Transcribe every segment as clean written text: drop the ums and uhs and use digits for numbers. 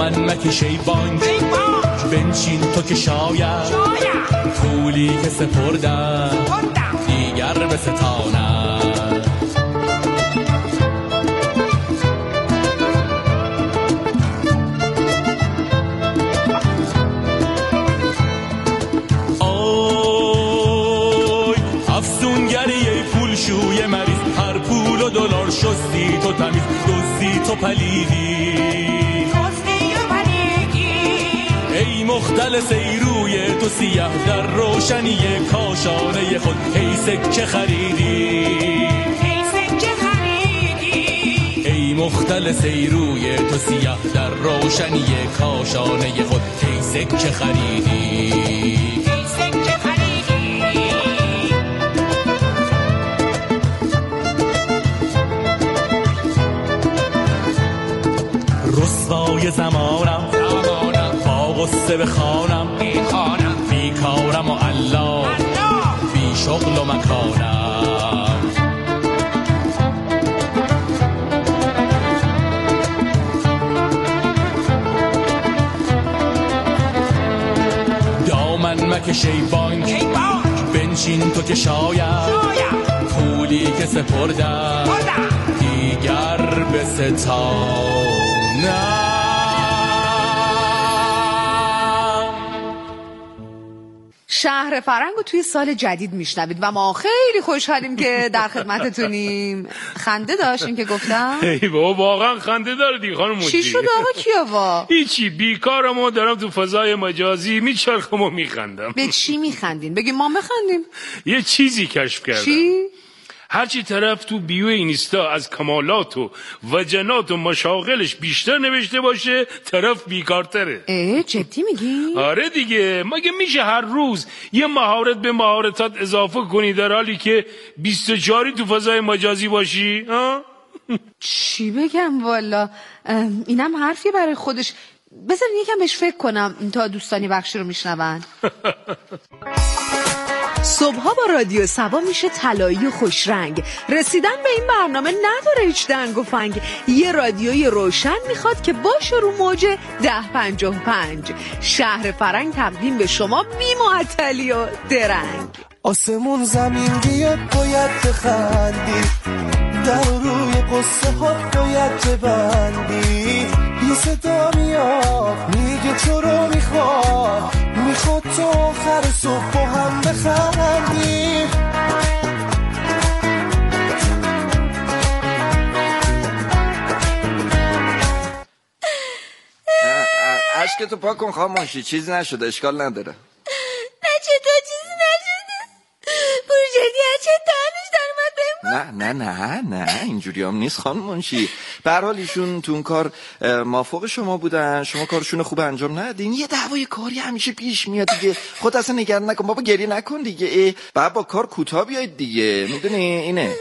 دامن مکشی بانک بنشین تو که شاید پولی که سپردم دیگر به ستانم. آی افسونگری پول شوی مریض، هر پول و دلار شستی تو تمیز، دزدی تو پلیدی ای مختلس ای روی تو سیاه در روشنی کاشانه خود، ای سکه خریدی ای مختلس ای روی تو سیاه در روشنی کاشانه خود، ای سکه خریدی رسوای زمانم با غصه بخوانم، بی کارم و الله بی شغل و مکانم. دامن مکشی بانک بنشین تو که شاید پولی که سپردم دیگر به ستانم. شهر فرنگو توی سال جدید میشنوید و ما خیلی خوشحالیم که در خدمتتونیم. خنده داشتیم که گفتم ای بابا واقعا خنده داره دیگه خانم مجری. چی شد آقا کیاوا؟ هیچی، بیکارم و دارم تو فضای مجازی میچرخم و میخندم. به چی میخندین؟ بگیم ما بخندیم. یه چیزی کشف کردم. چی؟ هرچی طرف تو بیو اینستا از کمالات و وجنات و مشاغلش بیشتر نوشته باشه طرف بیکارتره. جدی میگی؟ آره دیگه، مگه میشه هر روز یه مهارت به مهارتات اضافه کنی در حالی که 24 تو فضای مجازی باشی؟ چی بگم والا، اینم حرفی برای خودش. بذارین یکم بهش فکر کنم تا دوستانی بخشی رو میشنون. صبحها با رادیو سبا میشه طلایی و خوشرنگ. رسیدن به این برنامه نداره هیچ دنگ و فنگ. یه رادیوی روشن میخواد که باشه رو موج 1055. شهر فرنگ تقدیم به شما بی معطلی و درنگ. آسمون زمین بیاد باید بخندی، در روی قصه ها باید ببندی. یه صدا میاد میگه تو رو میخواد تو آخر صبح با هم بخندی. اشکتو پاک کن خاموشی، چیزی نشده، اشکال نداره. نه چطور چیزی نشده؟ پروژردی هرچه تنش در اومد بهم. نه اینجوری هم نیست خانم منشی. به هر حال ایشون تو اون کار موافق شما بودن، شما کارشون خوب انجام ندین. یه دعوای کاری همیشه پیش میاد دیگه، خود اصلا نگران نکن بابا، گریه نکن دیگه. بعد با کار کوتاه بیاید دیگه، میدونی اینه.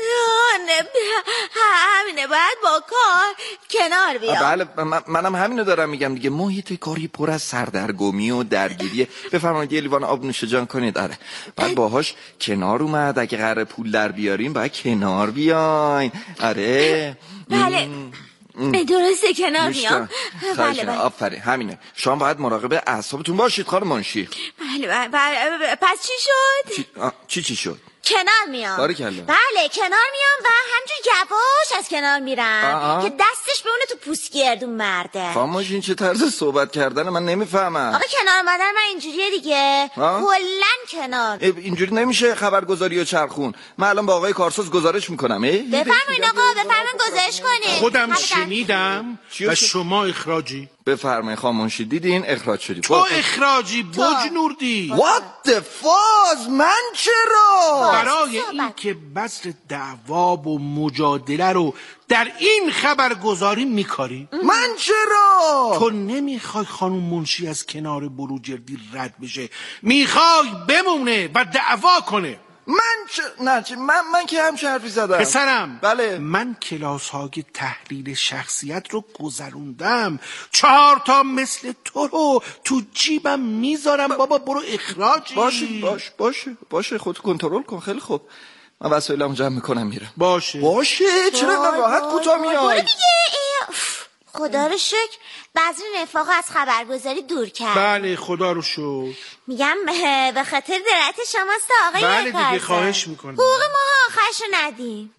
همینه، باید با کار کنار بیام. بله منم همینو دارم میگم دیگه. محیط کاری پر از سردرگمی و درگیریه. بفرمایید یه لیوان آب نوش جان کنید. آره بعد باهاش کنار اومد، اگه قراره پول در بیاریم باید کنار بیاین. آره بله درسته کنار میام. بله آفرین همینه. شما باید مراقب اعصابتون باشید خانم منشی. بله پس چی شد؟ چی شد؟ کنار میام. باریکلا. بله کنار میام و همجور یواش از کنار میرم که دستش بمونه تو پوستگردون مرده. خاموش، این چه طرز صحبت کردن من نمیفهمم. آقا کنار اومدن من اینجوریه دیگه، کلن کنار. اینجوری نمیشه خبرگزاری و چرخون. من الان با آقای کارساز گزارش میکنم. بفرمایید آقا، بفرمایید گزارش کنید. خودم شنیدم و شما اخراجی. بفرمایید خاموشی، دیدین اخراج شدی. تو اخراجی بوج نوردی. What the fuck؟ من چرا؟ برای این که بذر دعوا و مجادله رو در این خبرگزاری میکاری. من چرا؟ تو نمیخوای خانم منشی از کنار بروجردی رد بشه، میخوای بمونه و دعوا کنه. من که همچه حرفی زدم پسرم. بله من کلاس های تحلیل شخصیت رو گذروندم، 4 تا مثل تو رو تو جیبم میذارم. بابا برو اخراجی. باشه خودت کنترل کن. خیلی خوب، من وسایلمو جمع میکنم میرم. باشه چرا راحت کوتاه میای؟ برو دیگه. خدا رو شکر بذر نفاق از خبرگزاری دور کرد. بله خدا رو شکر. میگم به خاطر درایت شماست آقای بله دیگه خواهش میکنم. حقوق ما آخرشو ندیم.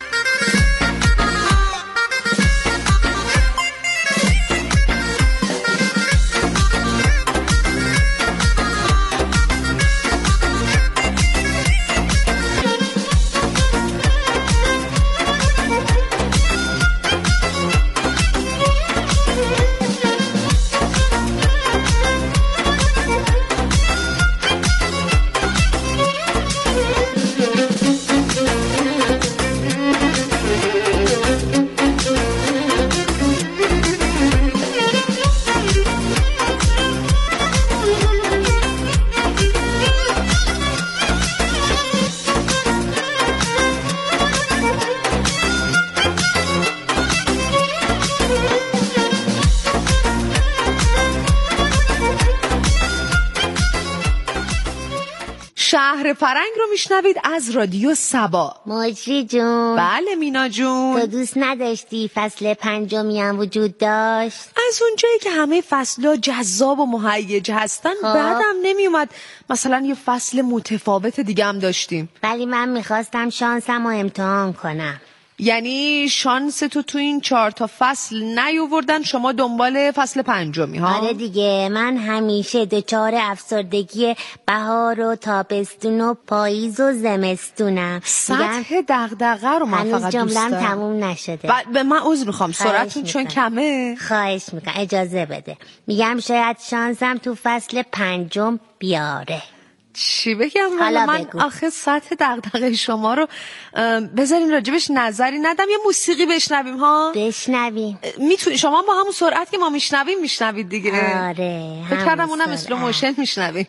شهر فرنگ رو میشنوید از رادیو سبا. مجری جون. بله مینا جون. تو دوست نداشتی فصل 5 هم وجود داشت؟ از اونجایی که همه فصل‌ها جذاب و مهیج هستن بعدم نمیومد مثلا یه فصل متفاوت دیگه هم داشتیم. ولی من میخواستم شانسم رو امتحان کنم. یعنی شانس تو این 4 تا فصل نیاوردن، شما دنبال فصل 5 ها؟ آره دیگه، من همیشه دچار افسردگی بهار و تابستون و پاییز و زمستونم. سطح دغدغه رو من فقط دوست دارم. هنوز جمله‌ام تموم نشده. به من عذر میخوام، سرعتون چون کمه. خواهش میکنم اجازه بده. میگم شاید شانسم تو فصل 5 بیاره. چی بگم حالا من بگو. آخه سطح دغدغه شما رو بذارین راجبش نظری ندم یا موسیقی بشنویم ها؟ بشنویم. شما با همون سرعت که ما میشنوید دیگه. آره فکر کردم اونم اسلو موشن میشنویم.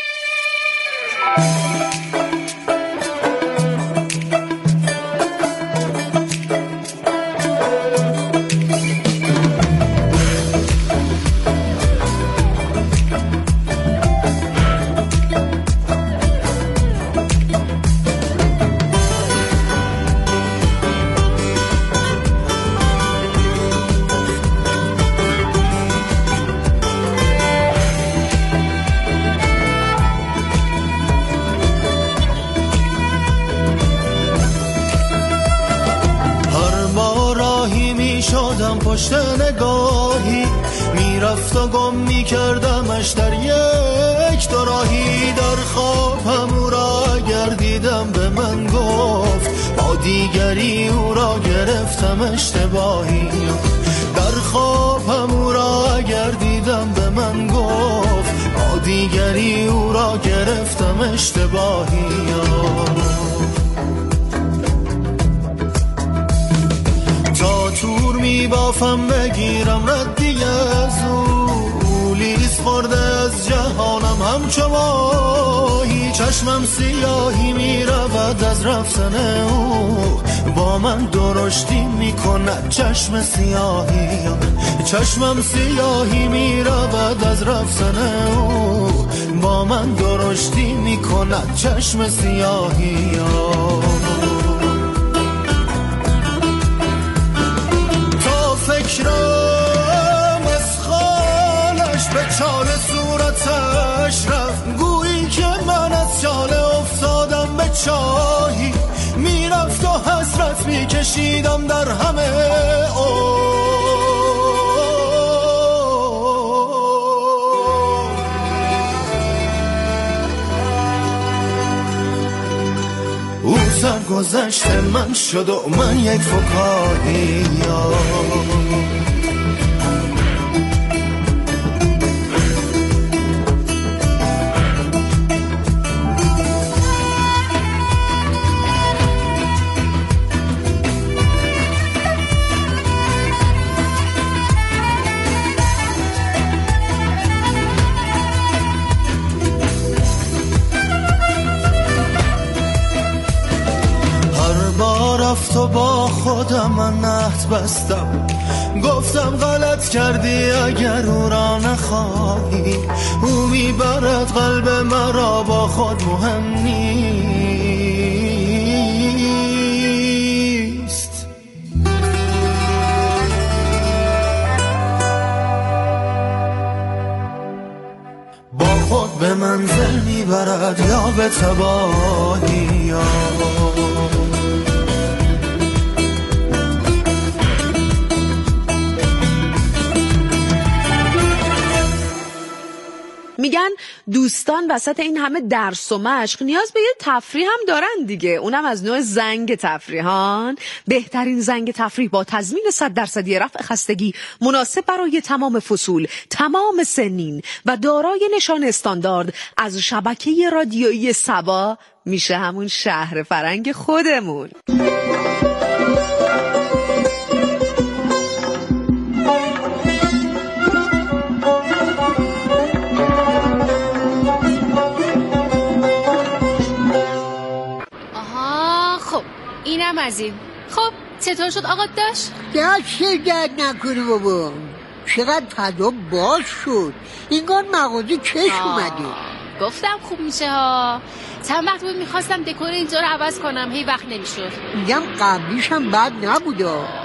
پشت نگاهی میرفت و گم میکردمش در یک دوراهی. در خوابم او را گردیدم به من گفت با دیگری او را گرفتم اشتباهی. در خوابم او را گردیدم به من گفت با دیگری او را گرفتم اشتباهی. تور می بافم بگیرم ردی از او، لیز خورده از جهانم همچو ماهی. چشمم سیاهی می رود از رفتن او، با من درشتی می کند چشم سیاهی. چشمم سیاهی می رود از رفتن او، با من درشتی می کند چشم سیاهی. فکرم از خالش به چال صورتش رفت، گویی که من از چاله افتادم به چاهی. میرفت و حسرت میکشیدم در همه او سرگذشت من شد و من یک فکاهی. رفت و با خودم من عهد بستم، گفتم غلط کردی اگر او را نخواهی. او میبرد قلب مرا با خود مهم نیست. خود به منزل میبرد یا به تباهی. میگن دوستان وسط این همه درس و مشق نیاز به یه تفریح هم دارن دیگه، اونم از نوع زنگ تفریحان. بهترین زنگ تفریح با تضمین 100% رفع خستگی، مناسب برای تمام فصول، تمام سنین و دارای نشان استاندارد از شبکه رادیویی سبا میشه همون شهر فرنگ خودمون. اینم از این. خب چطور شد آقا داشت؟ دست درد نکنه بابا، چقدر فضا باز شد، اینگار مغازه چشم اومده. گفتم خوب میشه ها. چند وقت بود میخواستم دکور اینجا رو عوض کنم، هی وقت نمیشد. میگم قبلیش هم بد نبوده.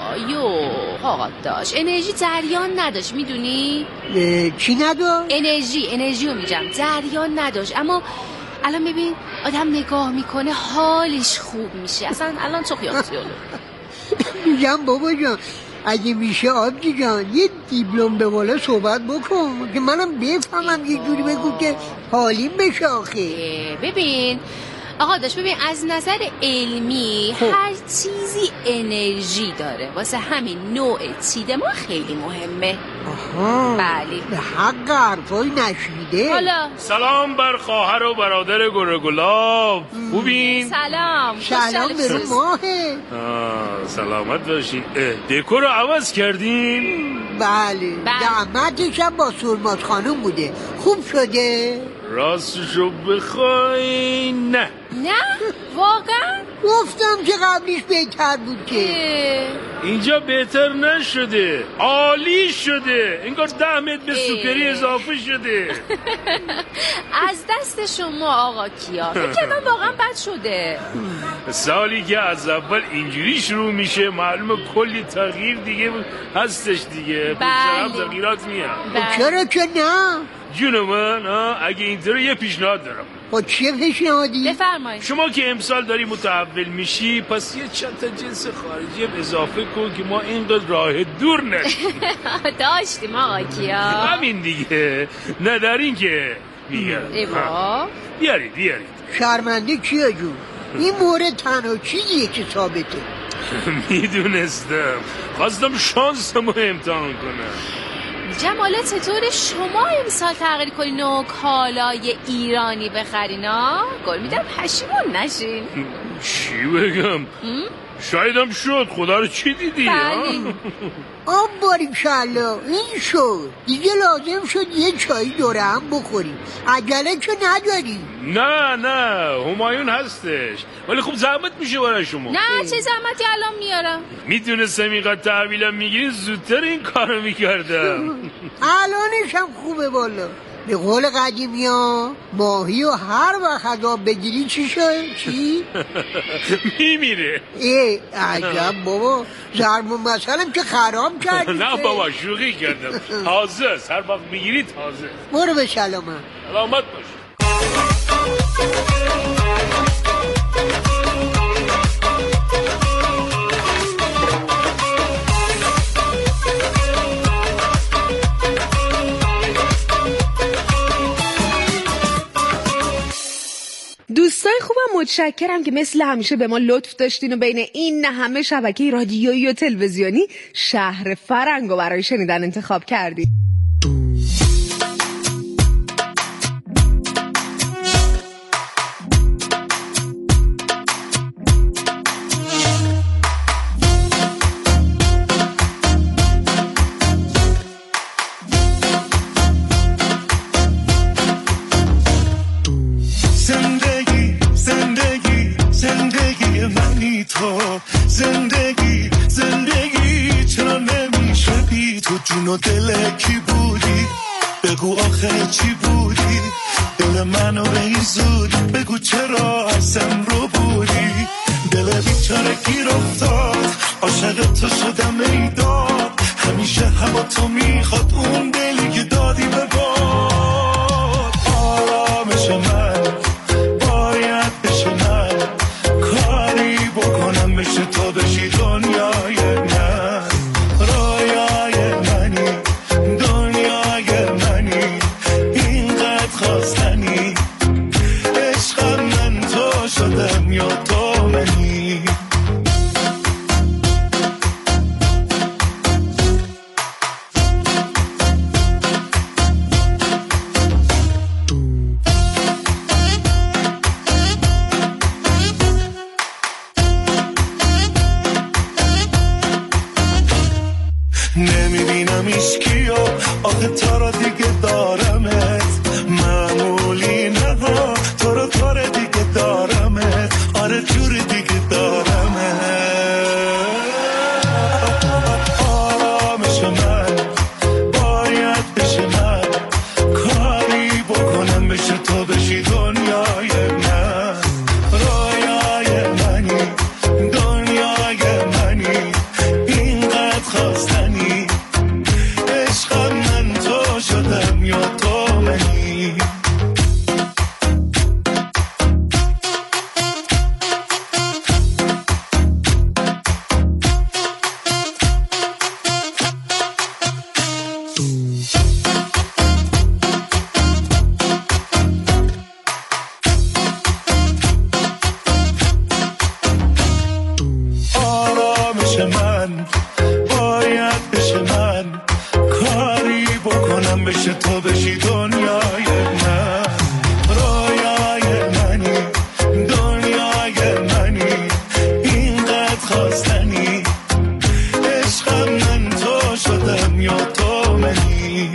آقا داشت انرژی جریان نداشت، میدونی؟ چی نداشت؟ انرژی رو میگم جریان نداشت. اما الان ببین آدم نگاه میکنه حالش خوب میشه. اصلا الان چه خیالتیاله. میگم بابا جان اگه میشه آبجی جان یه دیپلم به بالا صحبت بکن که منم بفهمم، یه جوری بگو که حالیم بشه آخه. ببین آقا داشت، ببین از نظر علمی هر چیزی انرژی داره، واسه همین نوع چید ما خیلی مهمه. بله به حق حرفای نشیده. حالا سلام بر خواهر و برادر گلگلاب، خوبین؟ سلام به ماهه. سلامت باشین. دکور رو عوض کردین؟ بله زحمتش هم با سرماز خانم بوده. خوب شده؟ راستشو بخوای نه واقعا؟ گفتم که قبلیش بهتر بود که. اینجا بهتر نشده، عالی شده، انگار 10 متر به سوپری اضافه شده. از دست شما آقا کیا، فکر کنم واقعا بد شده. سالی که از اول اینجوری شروع میشه معلومه کلی تغییر دیگه هستش دیگه. بله تغییرات میاد. چرا که نه؟ جون من اگه اینطوره یه پیشنهاد دارم. چیه پیشنهادی؟ بفرمایید. شما که امسال داری متحول میشی، پس یه چند تا جنس خارجی هم اضافه کن که ما اینقدر راه دور نشیم. داشتیم آقا کیا. همین دیگه، ندارین که میگم. بیارید شرمنده کیا جون، این مورد تنها چیزیه که ثابته. میدونستم، خواستم شانسمو امتحان کنم. جماله چطور شما امسال تغییر کنین و کالای ایرانی بخرین ها؟ گل میدم پشیمون نشین. چی بگم؟ شایدم شد. خدا رو چی دیدی؟ آب باریکالله این شد. دیگه لازم شد یه چایی دوره هم بخوریم. عجله که نداریم. نه همایون هستش، ولی خب زحمت میشه برای شما. نه چه زحمتی الان میارم. میدونستم اینقدر تحویلم میگیرین زودتر این کارو میکردم. الانش هم خوبه والا. به قول قدیمی ها ماهی و هر وقت عذاب بگیری چی شد؟ چی؟ میمیره. عجب بابا، ضرب المثلم که خراب کردی. نه بابا شوخی کردم. تازه هر وقت میگیری تازه. برو به سلامت. سلامت باش. دوستای خوبم متشکرم که مثل همیشه به ما لطف داشتین و بین این همه شبکه رادیویی و تلویزیونی شهر فرنگو برای شنیدن انتخاب کردید. جون دل کی بودی؟ بگو آخه چی بودی؟ دل منو به این زودی بگو چرا ازم رو بودی؟ دل بیچاره گیر افتاد عاشق تو شدم ای داد همیشه هوا تو میخواد اون دلی که دادی به باد. رو دیگه دارمت، معمولی نه تو رو دیگه دارمت، آره جور دیگه دارمت. آرامش من باید بشه من، کاری بکنم بشه تو بشی دنیای من، رویای منی دنیای منی، اینقدر خواستنی عشقم من تو شدم یا تو منی. آرامش من باید بشه من، کاری بکنم بشه تو بشی دنیای من، رویای منی دنیای منی، اینقدر خواستنی عشقم من تو شدم یا تو منی.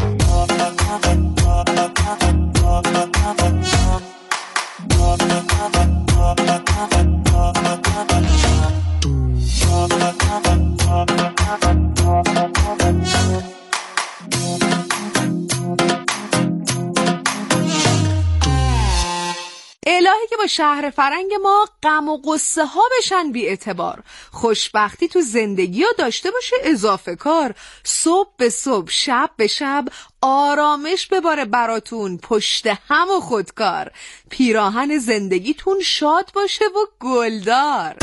الهی که با شهر فرنگ ما غم و قصه ها بشن بی اعتبار، خوشبختی تو زندگی ها داشته باشه اضافه کار، صبح به صبح شب به شب آرامش بباره براتون پشت هم و خودکار، پیراهن زندگیتون شاد باشه و گلدار.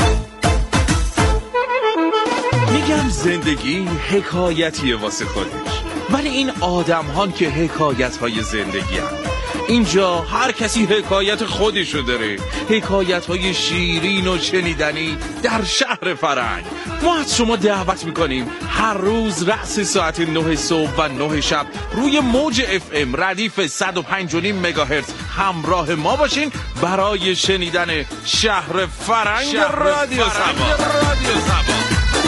میگم زندگی حکایتیه واسه خودش، ولی این آدم هان که حکایت های زندگی هم. اینجا هر کسی حکایت خودشو داره، حکایت های شیرین و شنیدنی در شهر فرنگ. ما از شما دعوت میکنیم هر روز رأس ساعت 9 صبح و 9 شب روی موج FM ردیف 105.5 مگاهرتز همراه ما باشین برای شنیدن شهر فرنگ رادیو سبا.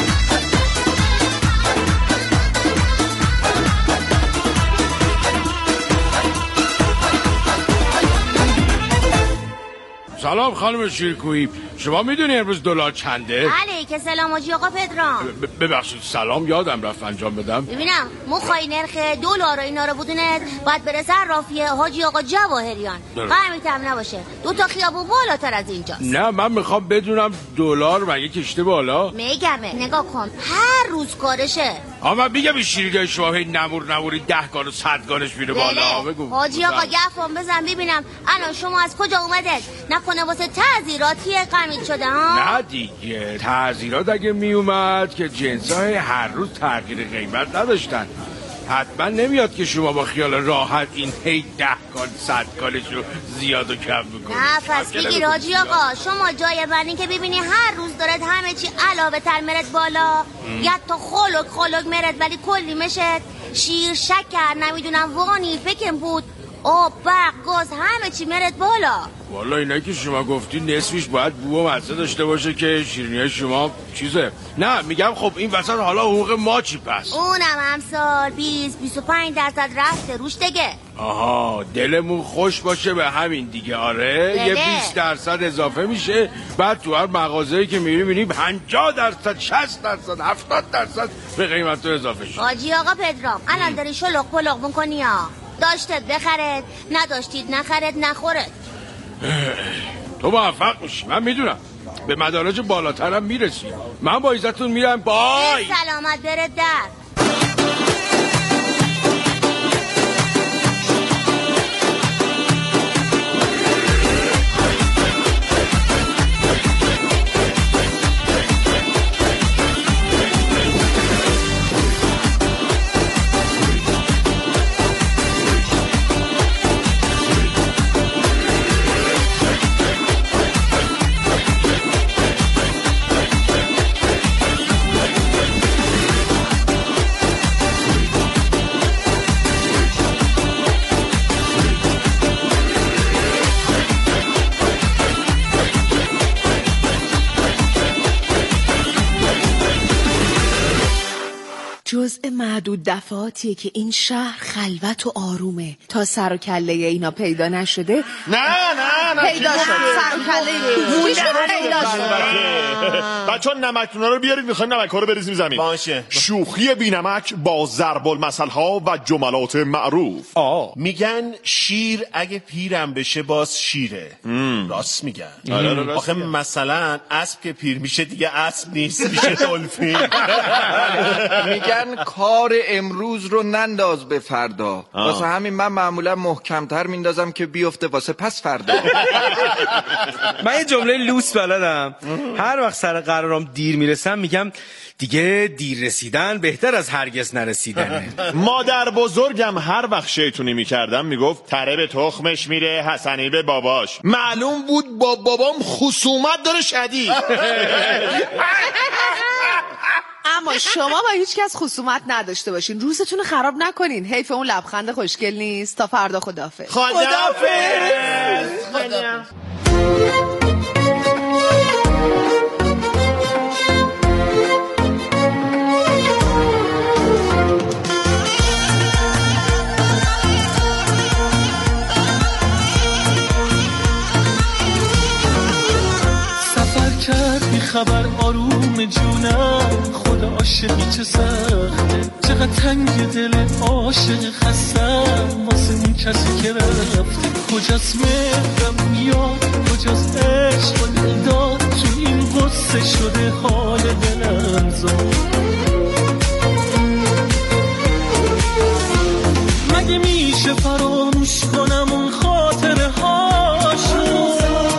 سلام خانم شیرکویی، شما میدونی امروز دلار چنده؟ علیک سلام حاجی آقا پدرام. ببخشید سلام یادم رفت انجام بدم. ببینم مخوای نرخ دلار و اینا رو بدونید باید برسه رافیه حاجی آقا جواهریان، قهمیت هم نباشه 2 تا خیابون بالاتر از اینجاست. نه من میخوام بدونم دلار مگه کشته بالا؟ میگمه نگاه کن هر روز کارشه. من میگم این شیرگاه شما هی نموری 10 گان و 100 گانش میره بالا. بگو حاجی آقا گفم بزن ببینم الان شما از کجا اومدید؟ نکنه واسه تعزیراتی قمید شده ها؟ نه دیگه تعزیرات اگه میومد که جنسای هر روز تغییر قیمت نداشتن، حتما نمیاد که شما با خیال راحت این هی 10 گان 100 گانش رو زیاد و کم میکنید. نه پس بگیر حاجی آقا شما جای بندین که ببینی هر روز دارد همه چی علاوه تر مرد بالا، یا تا خلق مرد ولی کلی مشد، شیر شکر نمیدونم وانی فکر بود آب برق گاز همه چی مرد بالا. والا اینا که شما گفتی نصفش باید بو و مزه داشته باشه که شیرینی شما چیزه. نه میگم خب این وسط حالا حقوق ما چی پس؟ اونم امسال 20-25% رفته روش دیگه. آها دلمون خوش باشه به همین دیگه. آره بله. یه 20% اضافه میشه، بعد تو هر مغازه‌ای که میری 50%، 60%، 70% به قیمت اضافه شد. حاجی آقا پدرام الان داری شلق پلق میکنی ها، داشتید بخرید نداشتید نخرید نخورید. تو موفق میشی من میدونم، به مدارج بالاترم میرسی. من با عزتون میرم. بای سلامت برد در. معدود دفعاتیه که این شهر خلوت و آرومه. تا سر و کله اینا پیدا نشده. نه پیدا شد. سر و کله پیدا شد. بچه‌ها نمک‌ها رو بیارید، می‌خوایم نمک‌ها رو بریزیم زمین. باشه. شوخی بی‌نمک با ضرب المثل‌ها و جملات معروف. میگن شیر اگه پیرم بشه باز شیره. راست میگن. آخه مثلا اسب که پیر میشه دیگه اسب نیست، میشه دلفین. میگن کار امروز رو ننداز به فردا. واسه همین من معمولا محکمتر میندازم که بیفته واسه پس فردا. من یه جمله لوس بلدم. هر وقت سر قرارم دیر میرسم میگم دیگه دیر رسیدن بهتر از هرگز نرسیدنه. مادر بزرگم هر وقت شیطونی میکردم میگفت تره به تخمش میره، حسنی به باباش. معلوم بود با بابام خصومت داره شدید. اما شما با هیچ کس خصومت نداشته باشین، روزتون رو خراب نکنین. حیف اون لبخند خوشگل نیست. تا فردا خداحافظ. خبر آروم جونم، خدا عاشقی چه سخته، چقدر تنگ دل عاشق خستم واسه اون کسی که رفته. کجاست مهرم یاد، کجاست عشق و دلداد، تو این قصه شده حال دلم زاد. مگه میشه فراموش کنم اون خاطره هاشو؟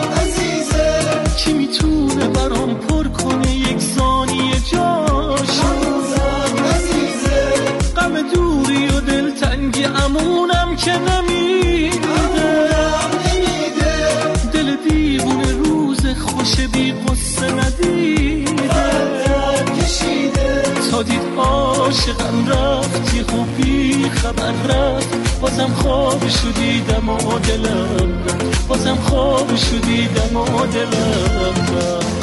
کی میتونه برام پر کنه یک ثانیه جاشو؟ غم دوری و دلتنگی امونم که نمیده، دل دیوونه روز خوش بی قصه ندیده. تا دید عاشقم رفتی خوبی خبر رفت، بازم خوابشو دیدم و دلم رفت، بازم خوابشو دیدم و دلم رفت.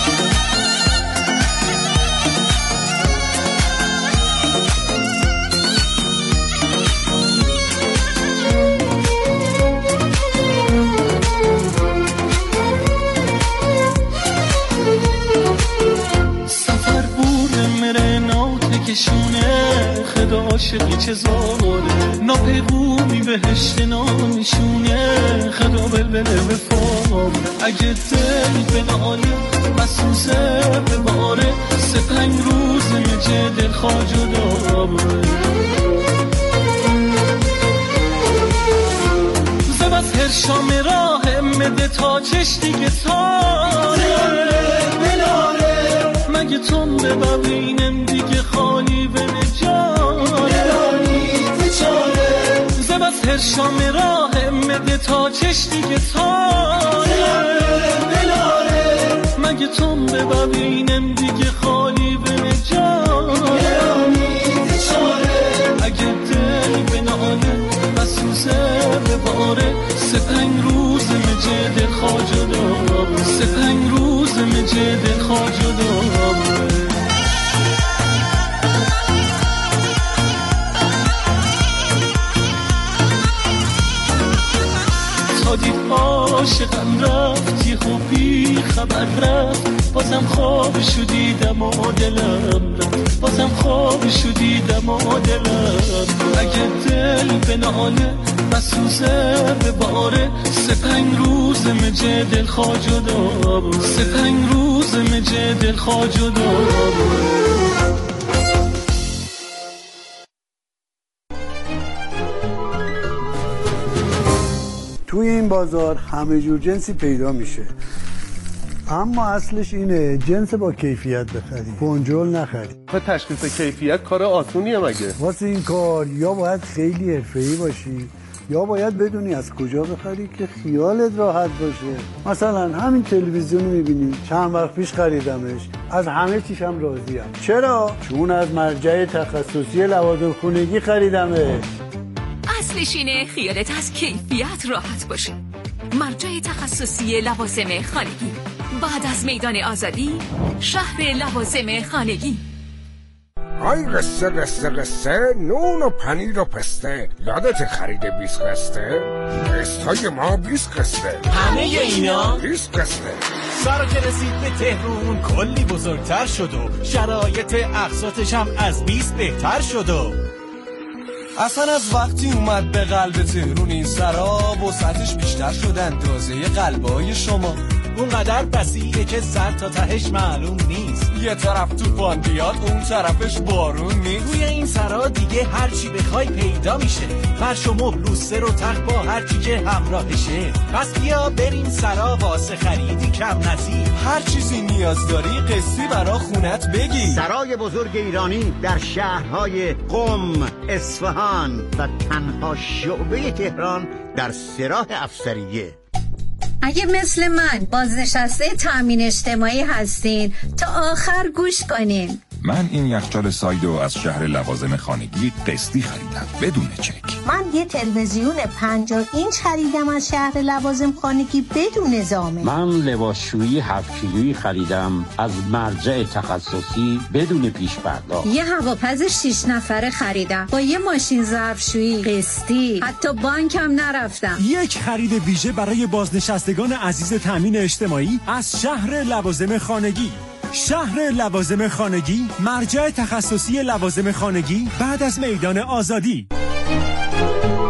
سفر بوده مره ناته کشونه، خدا عاشقی چه زاره، ناپیغومی بهشت نامشونه، خدا بلبله وفا. اگه دل به ناله مسوسه به باره، 3-5 روز مجه دل خواج و داره. زبست هر شام راه مده تا چش دیگه تاره، مگه تون ببینم دیگه خالی به نجاره. زبست هر شام راه مده تا چش دیگه تاره، مگه تون ببینم دیگه خالی به نجاره. اگه دل به ناله مسوسه به باره، 3-5 روز مجه دل خواج و داره، 3-5 روز مجه دل خواج و داره. تا دید عاشقم رفتی خوبی خبر رفت، بازم خوابشو دیدم و دلم رفت، بازم خوابشو دیدم و دلم رفت. اگه دل به ناله مسوسه به باره، 3-5 روز مجه دل خواج و داره، 3-5 روز مجه دل خواج و داره. توی این بازار همه جور جنسی پیدا میشه، اما اصلش اینه جنس با کیفیت بخری، بنجل نخری. تشخیص کیفیت کار آسونیه مگه؟ واسه این کار یا باید خیلی حرفه‌ای باشی یا باید بدونی از کجا بخری که خیالت راحت باشه. مثلا همین تلویزیون میبینی، چند وقت پیش خریدمش، از همه چیشم راضیم. چرا؟ چون از مرجع تخصصی لوازم خونگی خریدمش. اصلش اینه خیالت از کیفیت راحت باشه. مرجع تخصصی لوازم خانگی، بعد از میدان آزادی، شهر لوازم خانگی. آی قصه قصه قصه، نون و پنیر و پسته، یادت خرید 20 قسته؟ قسطای ما 20 قسته، همه اینا 20 قسته. سارا که رسید به تهرون کلی بزرگتر شد و شرایط اقساطش هم از 20 بهتر شد و اصلا از وقتی اومد به قلب تهرون این سرا وسعتش بیشتر شد اندازه قلبای شما. اونقدر بسیعه که سر تا تهش معلوم نیست. یه طرف طوفان بیاد اون طرفش بارون نیست. روی این سرا دیگه هر چی بخوای پیدا میشه. فرش و مبل و سر و تخت با هر چی که همراهشه. پس بیا بریم سرا واسه خریدی کم نظیر. هر چیزی نیاز داری قسطی برا خونت بگی. سرای بزرگ ایرانی در شهرهای قم، اصفهان و تنها شعبه تهران در سراح افسریه. اگه مثل من بازنشسته تأمین اجتماعی هستین تا آخر گوش کنین. من این یخچال سایدو از شهر لوازم خانگی قسطی خریدم بدون چک. من یه تلویزیون 50 اینچ خریدم از شهر لوازم خانگی بدون زامن. من لباسشویی 7 کیلویی خریدم از مرجع تخصصی بدون پیش پرداخت. یه هواپز 6 نفره خریدم با یه ماشین ظرفشویی قسطی، حتی بانکم نرفتم. یک خرید ویژه برای بازنشستگان عزیز تأمین اجتماعی از شهر لوازم خانگی. شهر لوازم خانگی، مرجع تخصصی لوازم خانگی بعد از میدان آزادی.